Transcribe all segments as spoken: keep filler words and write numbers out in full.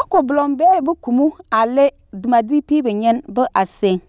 ko blombe bu kumu ale dmadi pi benyen bu ase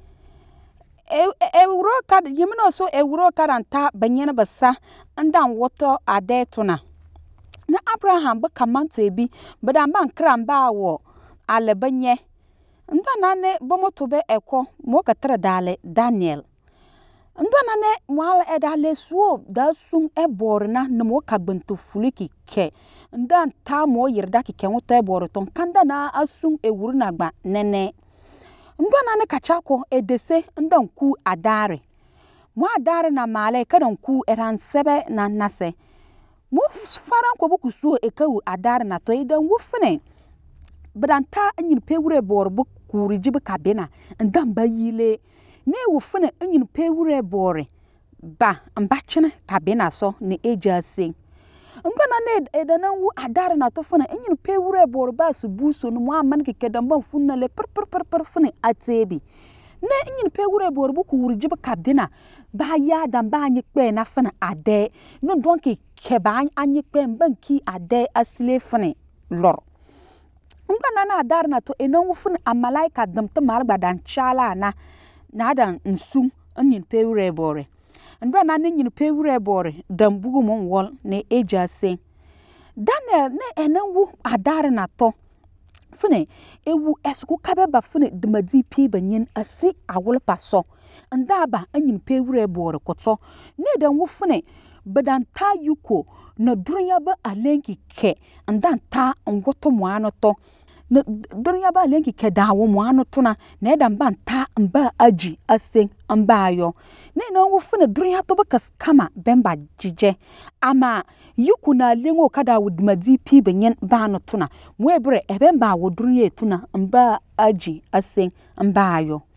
e ewro kad yimno so ewro kadanta benyen basa ndan woto ade tuna na Abraham bu kamanto ebi bedan ban kramba wo ale benye ndana ne bomoto be eko mo katra dale Daniel ndana ne mwala edale suo da sun eborna no mo kagbanto fuliki ke ndan ta mo yirda ki kenwoto eboro ton kanda na asun ewuru na gba nene ndana ne kachako edese ndan ku adare mo adare na male kadan ku eran sebe na nase mo faran ko buku suo ekawu adare na to idan wufene branta nyin pewure bor bu kuri jibe kabena ndan bayile ne wufene nyin pewure bore ba mbachine kabena so ne ejase ngana ne edana wu adare na to fene nyin pewure bor ba su buso no mo aman ke kedan ban funna le per per per per fene atebi ne nyin pewure bor bu kuri jibe kabena ba ya dan ba anyi pe na fene ade no donke ke ba anyi pe banki ade asile fene lor ngana na adar na to enon wufun amalaika damta malgba dan chala na na dan nsu nyin pewure bore ndana na nyin pewure bore dan bugu mon wol ne ejase Daniel ne enon wu adar na to fune ewu esku kabeba fune dmadi pi banyin asi awol paso ndaba nyin pewure bore koto ne dan wufune bedan ta yuko no dunya ba alenki ke ndan ta ngoto moano to na dunya ba lenki ke dawo moano tuna na edan ban ta mba aji asen mba ayo ne na wufuna dunya to ba kama bemba jije ama yuku na lengo kada wudmadi pi benyen ba no tuna mwebre ebemba wo dunya tuna mba aji asen mba ayo